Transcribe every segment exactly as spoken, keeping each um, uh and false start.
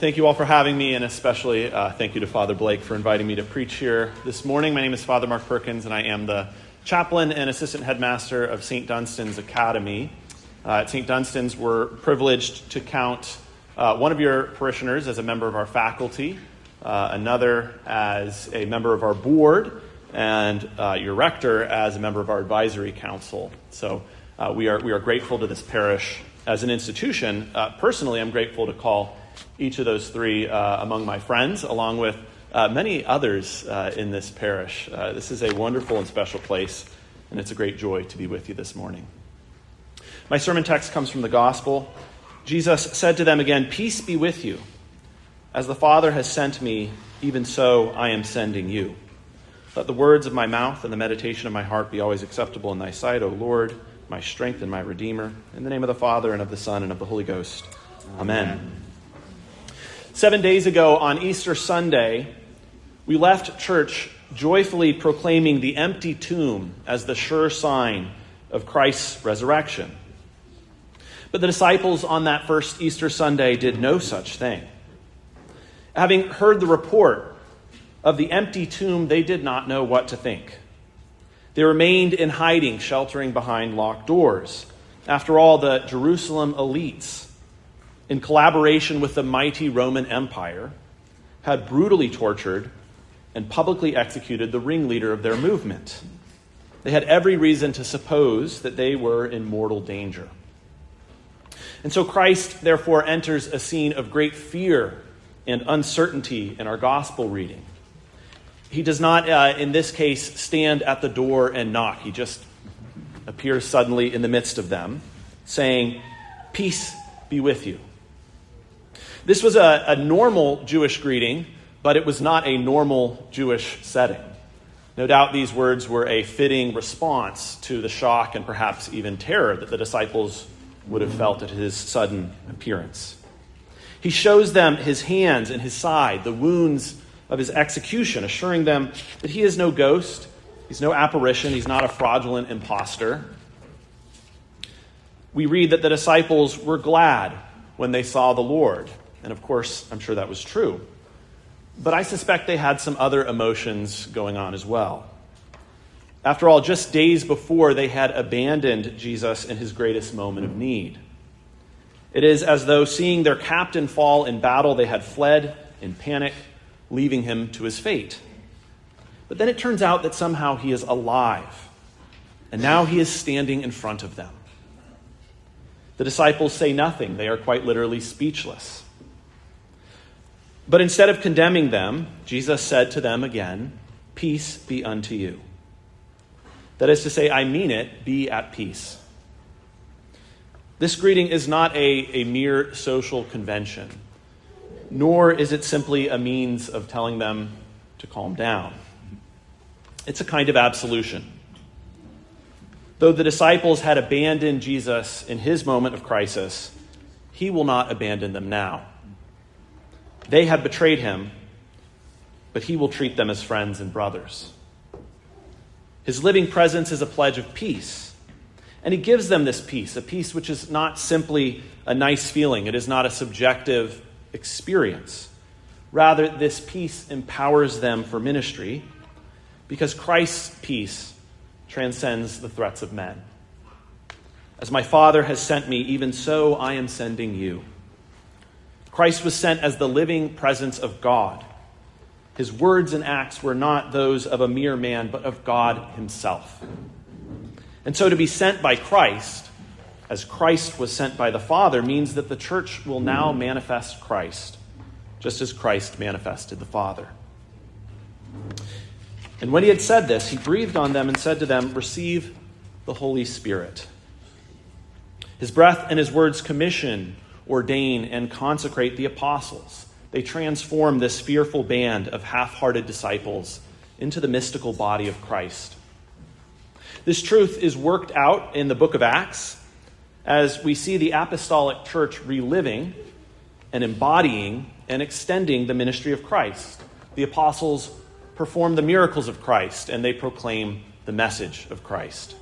thank you all for having me, and especially uh, thank you to Father Blake for inviting me to preach here this morning. My name is Father Mark Perkins, and I am the chaplain and assistant headmaster of Saint Dunstan's Academy. Uh, at Saint Dunstan's, we're privileged to count uh, one of your parishioners as a member of our faculty, uh, another as a member of our board, and uh, your rector as a member of our advisory council. So uh, we are we are grateful to this parish as an institution. Uh, personally, I'm grateful to call each of those three uh, among my friends, along with uh, many others uh, in this parish. Uh, this is a wonderful and special place, and it's a great joy to be with you this morning. My sermon text comes from the Gospel. Jesus said to them again, "Peace be with you. As the Father has sent me, even so I am sending you. Let the words of my mouth and the meditation of my heart be always acceptable in thy sight, O Lord, my strength and my Redeemer. In the name of the Father, and of the Son, and of the Holy Ghost. Amen." Amen. Seven days ago on Easter Sunday, we left church joyfully proclaiming the empty tomb as the sure sign of Christ's resurrection. But the disciples on that first Easter Sunday did no such thing. Having heard the report of the empty tomb, they did not know what to think. They remained in hiding, sheltering behind locked doors. After all, the Jerusalem elites, in collaboration with the mighty Roman Empire, had brutally tortured and publicly executed the ringleader of their movement. They had every reason to suppose that they were in mortal danger. And so Christ, therefore, enters a scene of great fear and uncertainty in our gospel reading. He does not, uh, in this case, stand at the door and knock. He just appears suddenly in the midst of them, saying, "Peace be with you." This was a, a normal Jewish greeting, but it was not a normal Jewish setting. No doubt these words were a fitting response to the shock and perhaps even terror that the disciples would have felt at his sudden appearance. He shows them his hands and his side, the wounds of his execution, assuring them that he is no ghost, he's no apparition, he's not a fraudulent imposter. We read that the disciples were glad when they saw the Lord. And of course, I'm sure that was true. But I suspect they had some other emotions going on as well. After all, just days before, they had abandoned Jesus in his greatest moment of need. It is as though seeing their captain fall in battle, they had fled in panic, leaving him to his fate. But then it turns out that somehow he is alive, and now he is standing in front of them. The disciples say nothing. They are quite literally speechless. But instead of condemning them, Jesus said to them again, "Peace be unto you." That is to say, I mean it, be at peace. This greeting is not a, a mere social convention, nor is it simply a means of telling them to calm down. It's a kind of absolution. Though the disciples had abandoned Jesus in his moment of crisis, he will not abandon them now. They had betrayed him, but he will treat them as friends and brothers. His living presence is a pledge of peace, and he gives them this peace, a peace which is not simply a nice feeling. It is not a subjective experience. Rather, this peace empowers them for ministry because Christ's peace transcends the threats of men. As my Father has sent me, even so I am sending you. Christ was sent as the living presence of God. His words and acts were not those of a mere man, but of God himself. And so to be sent by Christ, as Christ was sent by the Father, means that the church will now manifest Christ, just as Christ manifested the Father. And when he had said this, he breathed on them and said to them, "Receive the Holy Spirit." His breath and his words commission, ordain, and consecrate the apostles. They transform this fearful band of half-hearted disciples into the mystical body of Christ. This truth is worked out in the book of Acts as we see the apostolic church reliving and embodying and extending the ministry of Christ. The apostles perform the miracles of Christ, and they proclaim the message of Christ.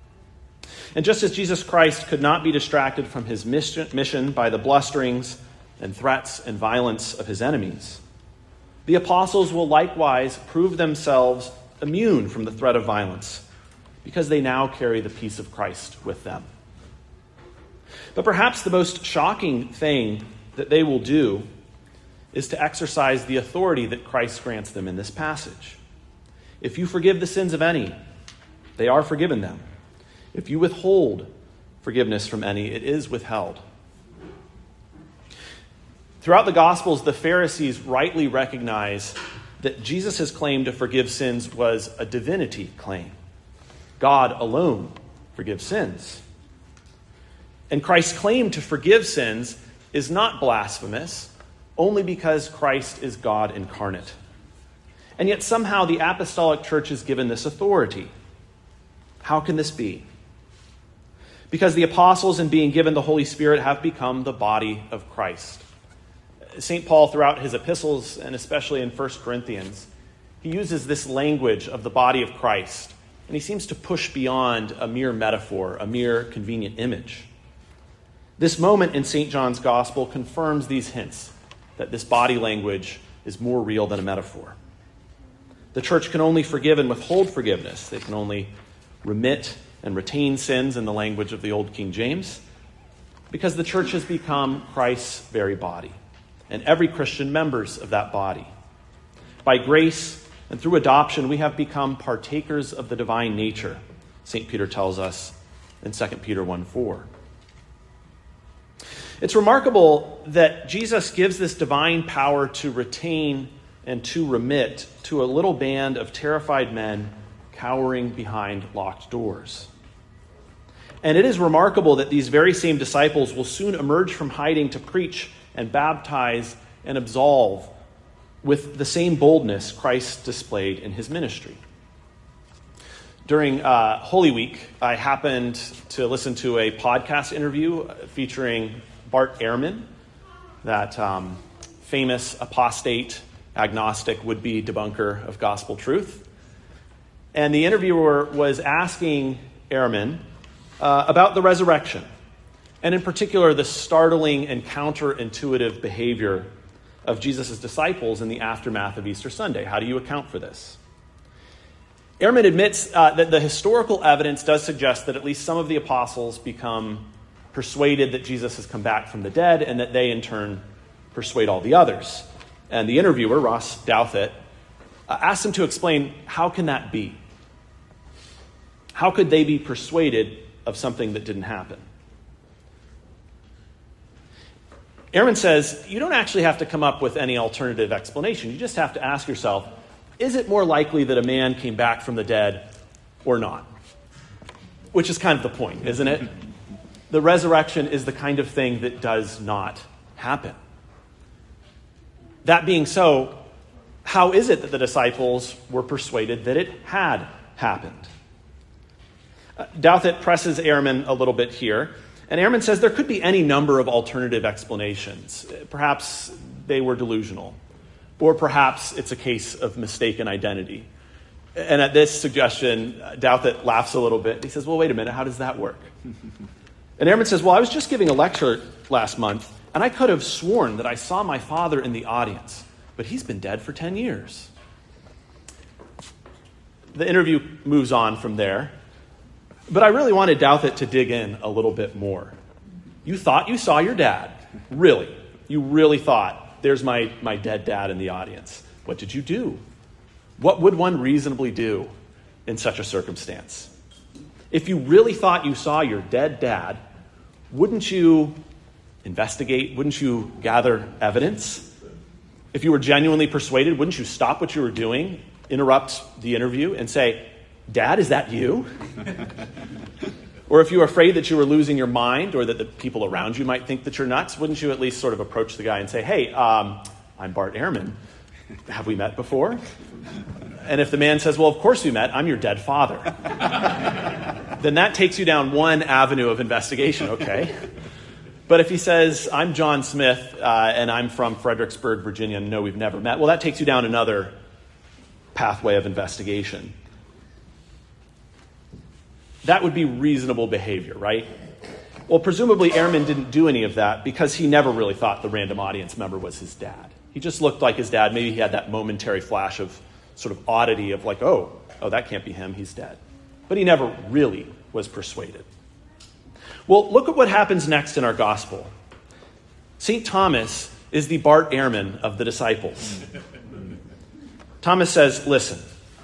And just as Jesus Christ could not be distracted from his mission by the blusterings and threats and violence of his enemies. The apostles will likewise prove themselves immune from the threat of violence because they now carry the peace of Christ with them. But perhaps the most shocking thing that they will do is to exercise the authority that Christ grants them in this passage. If you forgive the sins of any, they are forgiven them. If you withhold forgiveness from any, it is withheld. Throughout the Gospels, the Pharisees rightly recognize that Jesus' claim to forgive sins was a divinity claim. God alone forgives sins. And Christ's claim to forgive sins is not blasphemous, only because Christ is God incarnate. And yet somehow the apostolic church is given this authority. How can this be? Because the apostles, in being given the Holy Spirit, have become the body of Christ. Saint Paul, throughout his epistles, and especially in First Corinthians, he uses this language of the body of Christ, and he seems to push beyond a mere metaphor, a mere convenient image. This moment in Saint John's Gospel confirms these hints that this body language is more real than a metaphor. The church can only forgive and withhold forgiveness. They can only remit and retain sins in the language of the old King James, because the church has become Christ's very body, and every Christian members of that body. By grace and through adoption, we have become partakers of the divine nature, Saint Peter tells us in Second Peter one four. It's remarkable that Jesus gives this divine power to retain and to remit to a little band of terrified men cowering behind locked doors. And it is remarkable that these very same disciples will soon emerge from hiding to preach and baptize and absolve with the same boldness Christ displayed in his ministry. During uh, Holy Week, I happened to listen to a podcast interview featuring Bart Ehrman, that um, famous apostate, agnostic, would-be debunker of gospel truth. And the interviewer was asking Ehrman uh, about the resurrection, and in particular, the startling and counterintuitive behavior of Jesus' disciples in the aftermath of Easter Sunday. How do you account for this? Ehrman admits uh, that the historical evidence does suggest that at least some of the apostles become persuaded that Jesus has come back from the dead, and that they in turn persuade all the others. And the interviewer, Ross Douthat, uh, asked him to explain, how can that be? How could they be persuaded of something that didn't happen? Ehrman says, you don't actually have to come up with any alternative explanation. You just have to ask yourself, is it more likely that a man came back from the dead or not? Which is kind of the point, isn't it? The resurrection is the kind of thing that does not happen. That being so, how is it that the disciples were persuaded that it had happened? Uh, Douthat presses Ehrman a little bit here, and Ehrman says there could be any number of alternative explanations. Perhaps they were delusional, or perhaps it's a case of mistaken identity. And at this suggestion, Douthat laughs a little bit. He says, well, wait a minute, how does that work? And Ehrman says, well, I was just giving a lecture last month, and I could have sworn that I saw my father in the audience, but he's been dead for ten years. The interview moves on from there, but I really wanted Douthat to dig in a little bit more. You thought you saw your dad. Really? You really thought, there's my, my dead dad in the audience. What did you do? What would one reasonably do in such a circumstance? If you really thought you saw your dead dad, wouldn't you investigate? Wouldn't you gather evidence? If you were genuinely persuaded, wouldn't you stop what you were doing, interrupt the interview, and say, Dad, is that you? Or if you were afraid that you were losing your mind or that the people around you might think that you're nuts, wouldn't you at least sort of approach the guy and say, hey, um, I'm Bart Ehrman. Have we met before? And if the man says, well, of course we met. I'm your dead father. Then that takes you down one avenue of investigation, okay? But if he says, I'm John Smith, uh, and I'm from Fredericksburg, Virginia, and no, we've never met, well, that takes you down another pathway of investigation. That would be reasonable behavior, right? Well, presumably Ehrman didn't do any of that because he never really thought the random audience member was his dad. He just looked like his dad. Maybe he had that momentary flash of sort of oddity of like, oh, oh, that can't be him. He's dead. But he never really was persuaded. Well, look at what happens next in our gospel. Saint Thomas is the Bart Ehrman of the disciples. Thomas says, listen,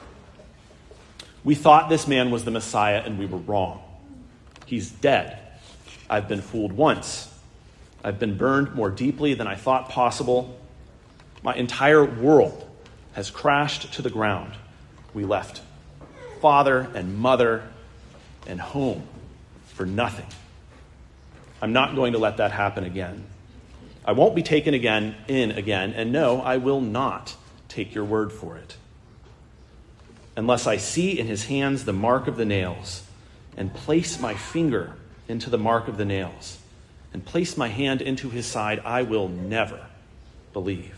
we thought this man was the Messiah and we were wrong. He's dead. I've been fooled once. I've been burned more deeply than I thought possible. My entire world has crashed to the ground. We left father and mother and home for nothing. I'm not going to let that happen again. I won't be taken again in again, and no, I will not take your word for it. Unless I see in his hands the mark of the nails, and place my finger into the mark of the nails, and place my hand into his side, I will never believe.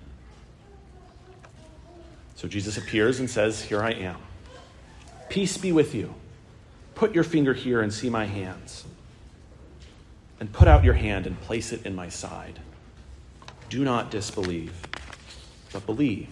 So Jesus appears and says, here I am. Peace be with you. Put your finger here and see my hands. And put out your hand and place it in my side. Do not disbelieve, but believe.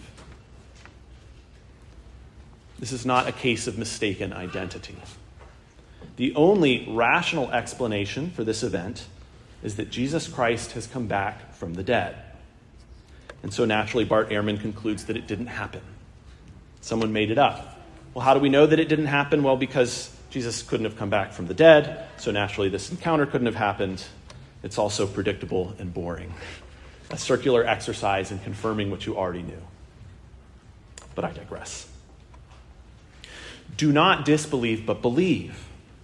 This is not a case of mistaken identity. The only rational explanation for this event is that Jesus Christ has come back from the dead. And so naturally, Bart Ehrman concludes that it didn't happen. Someone made it up. Well, how do we know that it didn't happen? Well, because Jesus couldn't have come back from the dead, so naturally this encounter couldn't have happened. It's also predictable and boring. A circular exercise in confirming what you already knew. But I digress. Do not disbelieve, but believe.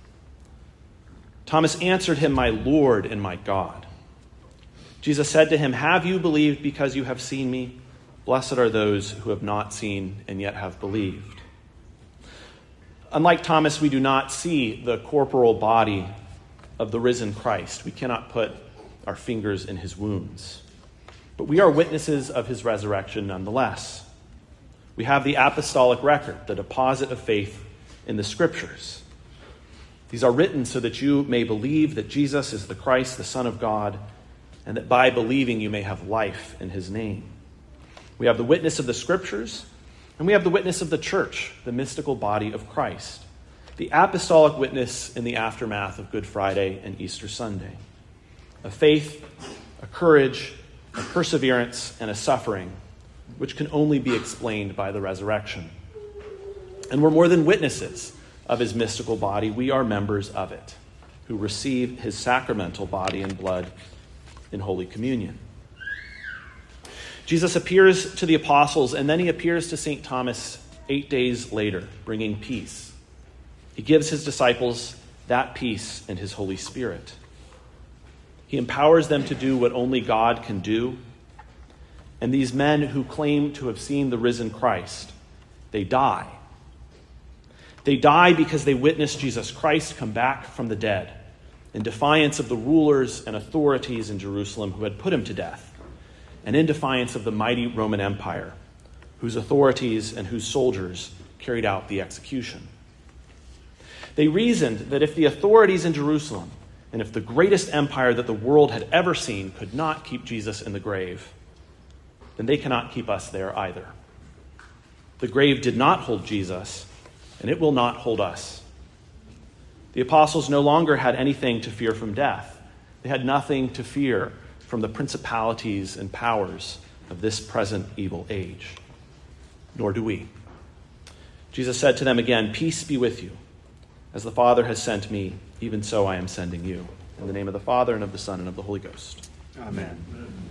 Thomas answered him, my Lord and my God. Jesus said to him, have you believed because you have seen me? Blessed are those who have not seen and yet have believed. Unlike Thomas, we do not see the corporal body of the risen Christ. We cannot put our fingers in his wounds. But we are witnesses of his resurrection nonetheless. We have the apostolic record, the deposit of faith in the scriptures. These are written so that you may believe that Jesus is the Christ, the Son of God, and that by believing you may have life in his name. We have the witness of the scriptures, and we have the witness of the church, the mystical body of Christ, the apostolic witness in the aftermath of Good Friday and Easter Sunday. A faith, a courage, a perseverance, and a suffering which can only be explained by the resurrection. And we're more than witnesses of his mystical body. We are members of it who receive his sacramental body and blood in Holy Communion. Jesus appears to the apostles, and then he appears to Saint Thomas eight days later, bringing peace. He gives his disciples that peace and his Holy Spirit. He empowers them to do what only God can do. And these men who claim to have seen the risen Christ, they die. They die because they witnessed Jesus Christ come back from the dead in defiance of the rulers and authorities in Jerusalem who had put him to death, and in defiance of the mighty Roman Empire, whose authorities and whose soldiers carried out the execution. They reasoned that if the authorities in Jerusalem and if the greatest empire that the world had ever seen could not keep Jesus in the grave, then they cannot keep us there either. The grave did not hold Jesus, and it will not hold us. The apostles no longer had anything to fear from death. They had nothing to fear from the principalities and powers of this present evil age. Nor do we. Jesus said to them again, peace be with you. As the Father has sent me, even so I am sending you. In the name of the Father, and of the Son, and of the Holy Ghost. Amen.